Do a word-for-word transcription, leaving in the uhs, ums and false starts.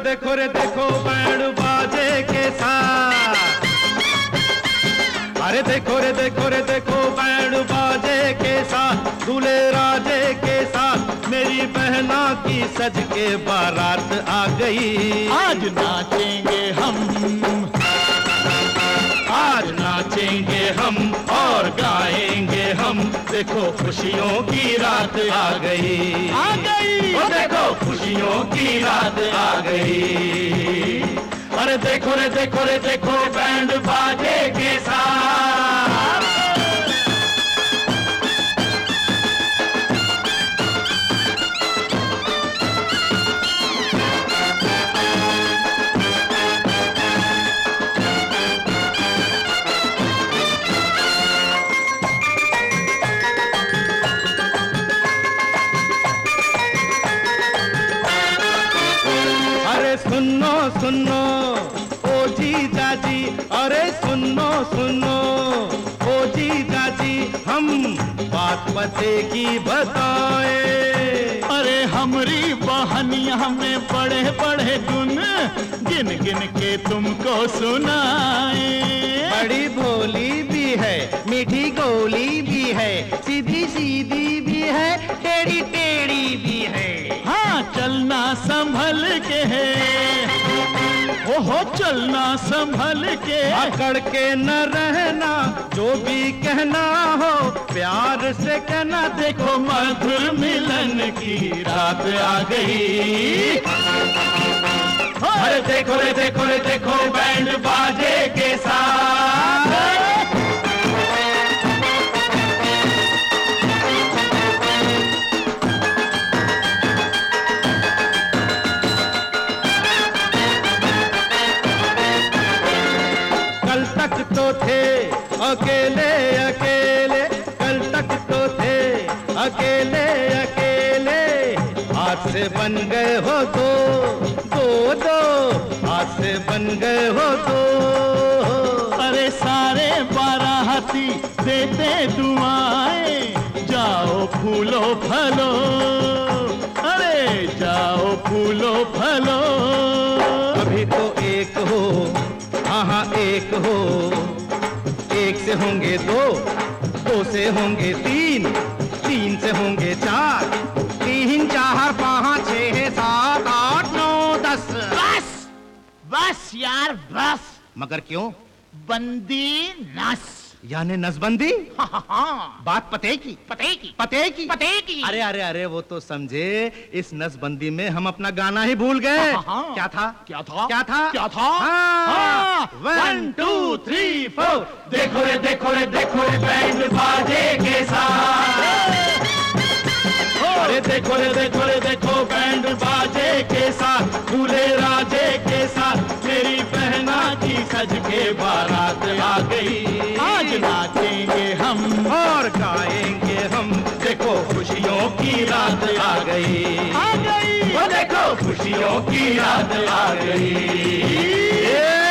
देखो रे देखो बैंड बाजे के साथ, अरे देखो रे देखो रे देखो बैंड बाजे के साथ, दूल्हे राजे के साथ मेरी बहना की सज के बारात आ गई। आज नाचेंगे हम, आज नाचेंगे हम और गाएंगे हम, देखो खुशियों की रात आ गई, आ गई। ओ देखो खुशियों की रात आ गई। अरे देखो रे देखो रे देखो बैंड बाजे के साथ। सुनो सुनो ओ जी जाजी, अरे सुनो सुनो ओ जी जाजी, हम बात पते की बताए। अरे हमरी बहनिया में बड़े बड़े गुन गिन गिन के तुमको सुनाए। बड़ी भोली भी है, मीठी गोली भी है, सीधी सीधी भी है, टेढ़ी टेढ़ी भी है। हाँ चलना संभल के है, ओहो चलना संभल के, अकड़ के न रहना, जो भी कहना हो प्यार से कहना, देखो मधुर मिलन की रात आ गई। अरे देखो रे देखो रे देखो बैंड बाजे के साथ। कल तक तो थे अकेले अकेले, कल तक तो थे अकेले अकेले, आज से बन गए हो दो दो दो, आज से बन गए हो दो। अरे सारे बाराती देते दुआएं, जाओ फूलो फलो, अरे जाओ फूलो फलो। अभी तो एक हो, हाँ हाँ एक हो, एक से होंगे दो, दो से होंगे तीन, तीन से होंगे चार, तीन चार पाँच छः सात आठ नौ दस। बस बस यार बस। मगर क्यों? बंदी नस, यानी नसबंदी? हाँ हाँ हाँ। बात पते की, पते की, पते की, पते की। अरे अरे अरे वो तो समझे, इस नसबंदी में हम अपना गाना ही भूल गए। हाँ, हाँ। क्या था? क्या था? क्या था? क्या था? हाँ। वन टू थ्री फोर, देखो रे देखो रे देखो रे बैंड बाजे के साथ। अरे देखो रे देखो रे देखो बैंड बाजे के साथ, दूल्हे राजे के साथ मेरी बहना की सज के बारात आ गई। आज नाचेंगे हम और गाएंगे हम, देखो खुशियों की रात आ गई, आ गई। वो देखो खुशियों की रात आ गई।